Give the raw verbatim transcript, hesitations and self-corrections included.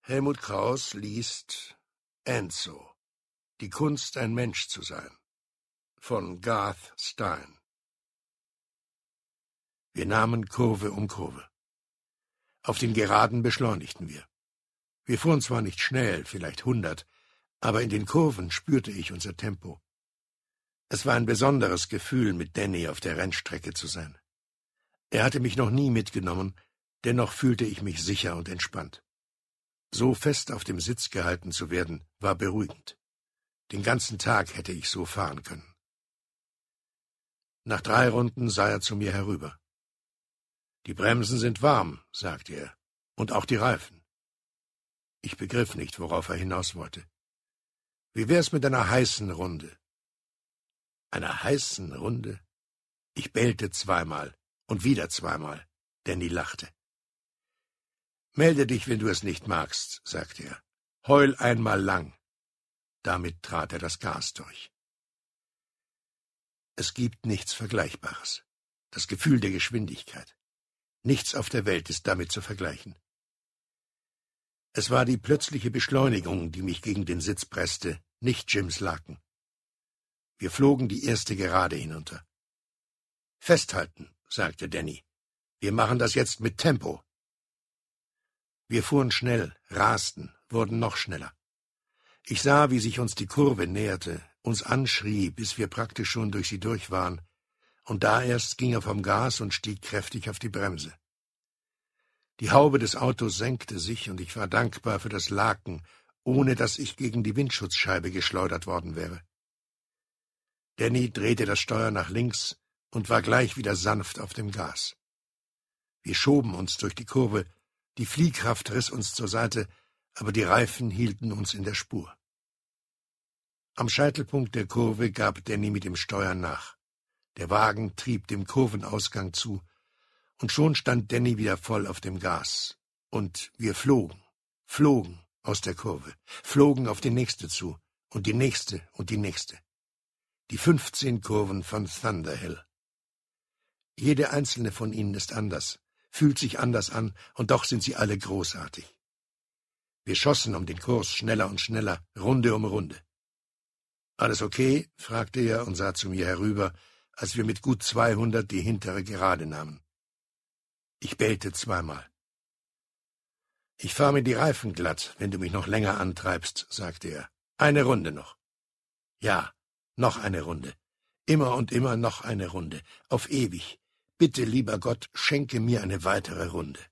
Helmut Krauss liest Enzo, die Kunst, ein Mensch zu sein, von Garth Stein. Wir nahmen Kurve um Kurve. Auf den Geraden beschleunigten wir. Wir fuhren zwar nicht schnell, vielleicht hundert, aber in den Kurven spürte ich unser Tempo. Es war ein besonderes Gefühl, mit Danny auf der Rennstrecke zu sein. Er hatte mich noch nie mitgenommen, dennoch fühlte ich mich sicher und entspannt. So fest auf dem Sitz gehalten zu werden, war beruhigend. Den ganzen Tag hätte ich so fahren können. Nach drei Runden sah er zu mir herüber. »Die Bremsen sind warm«, sagte er, »und auch die Reifen.« Ich begriff nicht, worauf er hinaus wollte. »Wie wär's mit einer heißen Runde?« »Einer heißen Runde?« Ich bellte zweimal und wieder zweimal. Danny lachte. »Melde dich, wenn du es nicht magst«, sagte er. »Heul einmal lang.« Damit trat er das Gas durch. Es gibt nichts Vergleichbares. Das Gefühl der Geschwindigkeit. Nichts auf der Welt ist damit zu vergleichen. Es war die plötzliche Beschleunigung, die mich gegen den Sitz presste, nicht Jims Laken. Wir flogen die erste Gerade hinunter. »Festhalten«, sagte Danny. »Wir machen das jetzt mit Tempo.« Wir fuhren schnell, rasten, wurden noch schneller. Ich sah, wie sich uns die Kurve näherte, uns anschrie, bis wir praktisch schon durch sie durch waren, und da erst ging er vom Gas und stieg kräftig auf die Bremse. Die Haube des Autos senkte sich, und ich war dankbar für das Laken, ohne dass ich gegen die Windschutzscheibe geschleudert worden wäre. Danny drehte das Steuer nach links und war gleich wieder sanft auf dem Gas. Wir schoben uns durch die Kurve, die Fliehkraft riss uns zur Seite, aber die Reifen hielten uns in der Spur. Am Scheitelpunkt der Kurve gab Danny mit dem Steuer nach. Der Wagen trieb dem Kurvenausgang zu, und schon stand Danny wieder voll auf dem Gas. Und wir flogen, flogen aus der Kurve, flogen auf die nächste zu, und die nächste und die nächste. Die fünfzehn Kurven von Thunderhill. Jede einzelne von ihnen ist anders, fühlt sich anders an, und doch sind sie alle großartig. Wir schossen um den Kurs schneller und schneller, Runde um Runde. »Alles okay?« fragte er und sah zu mir herüber, als wir mit gut zweihundert die hintere Gerade nahmen. Ich bellte zweimal. »Ich fahre mir die Reifen glatt, wenn du mich noch länger antreibst«, sagte er. »Eine Runde noch.« »Ja, noch eine Runde. Immer und immer noch eine Runde. Auf ewig. Bitte, lieber Gott, schenke mir eine weitere Runde.«